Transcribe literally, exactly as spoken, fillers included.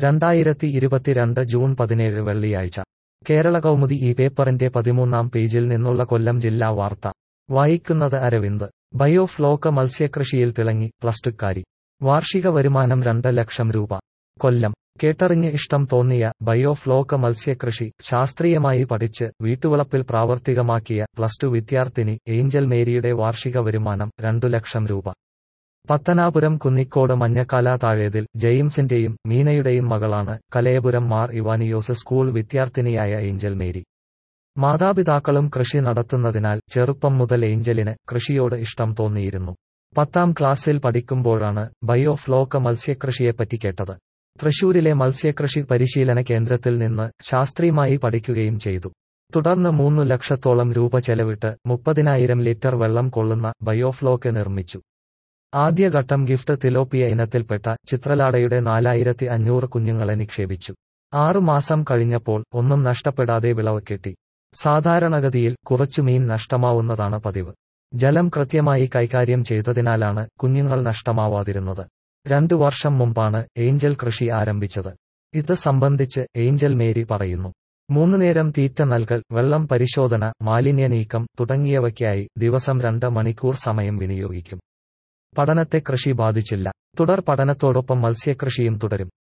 രണ്ടായിരത്തി ഇരുപത്തിരണ്ട് ജൂൺ പതിനേഴ് വെള്ളിയാഴ്ച കേരള കൗമുദി ഈ പേപ്പറിന്റെ പതിമൂന്നാം പേജിൽ നിന്നുള്ള കൊല്ലം ജില്ലാ വാർത്ത വായിക്കുന്നത് അരവിന്ദ്. ബയോഫ്ലോക്ക് മത്സ്യകൃഷിയിൽ തിളങ്ങി പ്ലസ്ടുക്കാരി. വാർഷിക വരുമാനം രണ്ട് ലക്ഷം രൂപ. കൊല്ലം. കേട്ടറിഞ്ഞ് ഇഷ്ടം തോന്നിയ ബയോഫ്ലോക്ക് മത്സ്യകൃഷി ശാസ്ത്രീയമായി പഠിച്ച് വീട്ടുവളപ്പിൽ പ്രാവർത്തികമാക്കിയ പ്ലസ് ടു വിദ്യാർത്ഥിനി ഏഞ്ചൽ മേരിയുടെ വാർഷിക വരുമാനം രണ്ടു ലക്ഷം രൂപ. പത്തനാപുരം കുന്നിക്കോട് മഞ്ഞക്കാല താഴേതിൽ ജെയിംസിന്റെയും മീനയുടെയും മകളാണ് കലയപുരം മാർ ഇവാനിയോസ് സ്കൂൾ വിദ്യാർത്ഥിനിയായ ഏഞ്ചൽ മേരി. മാതാപിതാക്കളും കൃഷി നടത്തുന്നതിനാൽ ചെറുപ്പം മുതൽ ഏഞ്ചലിന് കൃഷിയോട് ഇഷ്ടം തോന്നിയിരുന്നു. പത്താം ക്ലാസ്സിൽ പഠിക്കുമ്പോഴാണ് ബയോഫ്ലോക്ക് മത്സ്യകൃഷിയെപ്പറ്റി കേട്ടത്. തൃശൂരിലെ മത്സ്യകൃഷി പരിശീലന കേന്ദ്രത്തിൽ നിന്ന് ശാസ്ത്രീയമായി പഠിക്കുകയും ചെയ്തു. തുടർന്ന് മൂന്നു ലക്ഷത്തോളം രൂപ ചെലവിട്ട് മുപ്പതിനായിരം ലിറ്റർ വെള്ളം കൊള്ളുന്ന ബയോഫ്ലോക്ക് നിർമ്മിച്ചു. ആദ്യഘട്ടം ഗിഫ്റ്റ് തിലോപ്പിയ ഇനത്തിൽപ്പെട്ട ചിത്രലാടയുടെ നാലായിരത്തി അഞ്ഞൂറ് കുഞ്ഞുങ്ങളെ നിക്ഷേപിച്ചു. ആറുമാസം കഴിഞ്ഞപ്പോൾ ഒന്നും നഷ്ടപ്പെടാതെ വിളവ് കിട്ടി. സാധാരണഗതിയിൽ കുറച്ചു മീൻ നഷ്ടമാവുന്നതാണ് പതിവ്. ജലം കൃത്യമായി കൈകാര്യം ചെയ്തതിനാലാണ് കുഞ്ഞുങ്ങൾ നഷ്ടമാവാതിരുന്നത്. രണ്ടു വർഷം മുമ്പാണ് ഏഞ്ചൽ കൃഷി ആരംഭിച്ചത്. ഇത് സംബന്ധിച്ച് ഏഞ്ചൽ മേരി പറയുന്നു. മൂന്നു നേരം തീറ്റ നൽകൽ, വെള്ളം പരിശോധന, മാലിന്യ നീക്കം തുടങ്ങിയവയ്ക്കായി ദിവസം രണ്ട് മണിക്കൂർ സമയം വിനിയോഗിക്കും. പഠനത്തെ കൃഷി ബാധിച്ചില്ല. തുടർ പഠനത്തോടൊപ്പം മത്സ്യകൃഷിയും തുടരും.